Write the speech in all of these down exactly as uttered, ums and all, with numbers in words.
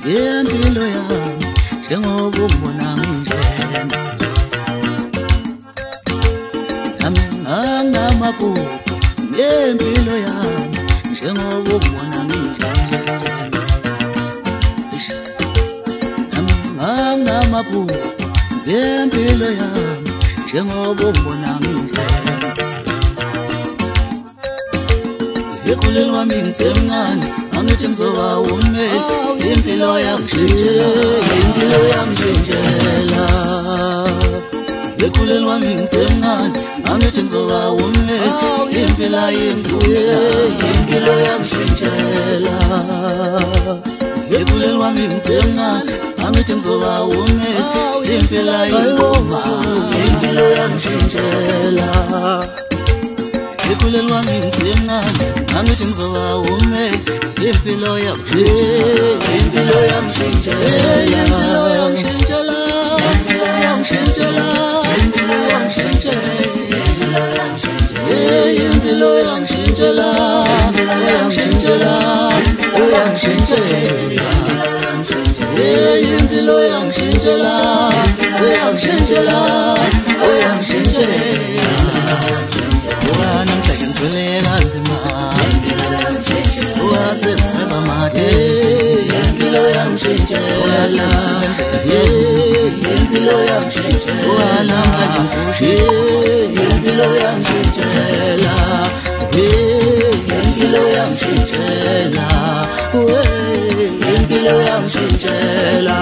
impilo yami njengoba ungibona nginjena nami nginamaphupho ngempilo yami njengoba ungibona nginjena nami nginamaphupho ngempilo yami njengoba ungibona nginjena ekhuleni wami ngisemncane angithi ngizoba ummeli impilo yangishintshela impilo yangishintshela ekhuleni wami ngisemncane angithi ngizoba ummeli impilo yengifuyela impilo yangishintshela ekhuleni wami ngisemncane angithi ngizoba ummeli impilo yengoma impilo yangishintshela ekhuleni wami ngisemncane angithi ngizoba ummeli impilo yangishintshela impilo yangishintshela impilo yangishintshela impilo yangishintshela impilo yangishintshela impilo yangishintshela impilo yangishintshela impilo yangishintshela yangishintshela yangishintshela namhlanje ngithwele kanzima wasemva madesi impilo yangishintshela impilo yangishintshela namhlanje ngikushe impilo yangishintshela impilo yangishintshela impilo yangishintshela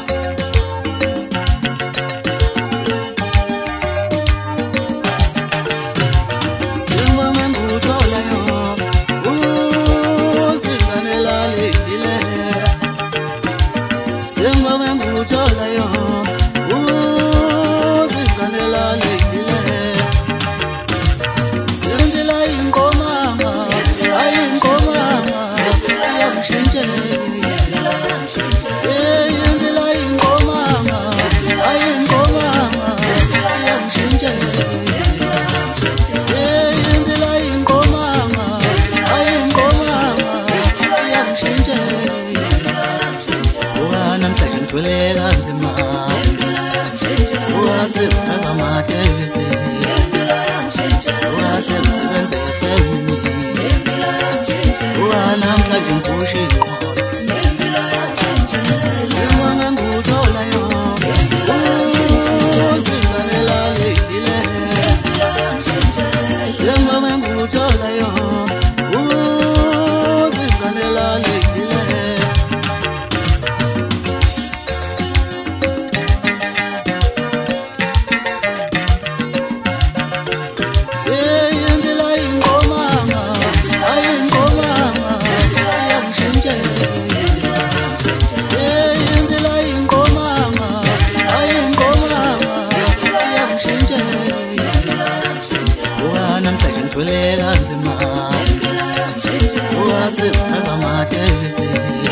ngithwele kanzima wasemva madesi wasemsebenze efemini namhlanje ngikushe sengibonga nguthola yo uzivalela leyile sengibonga nguthola yo uzivalela leyile ngithwele kanzima wasemva madesi